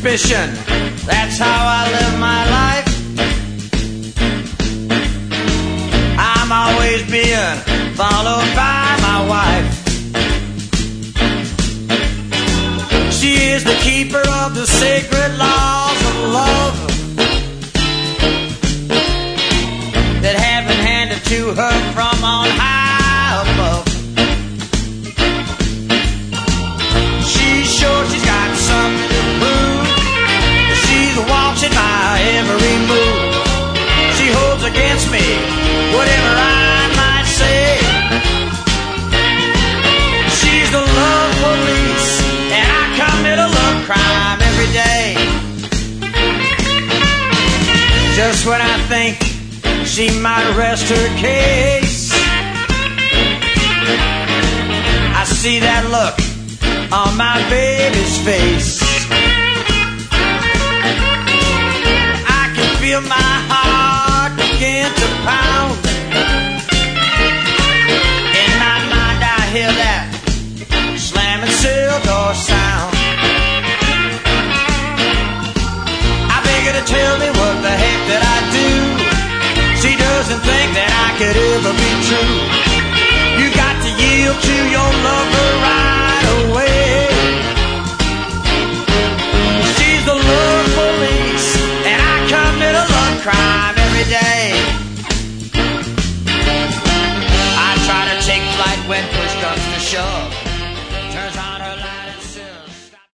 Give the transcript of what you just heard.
suspicion. That's how I live my life. I'm always being followed by my wife. She is the keeper of the sacred laws of love that have been handed to her from on high above. She's sure she's got something to prove. She's watching my every move. She holds against me whatever I might say. She's the love police, and I commit a love crime every day. Just when I think she might rest her case, I see that look on my baby's face. I can feel my heart begin to pound. In my mind I hear that slamming cell door sound. I beg her to tell me what the heck that I do. She doesn't think that I could ever be true. You got to yield to your lover right away. She's the love police, and I commit a love crime every day. I try to take flight when push comes to shove.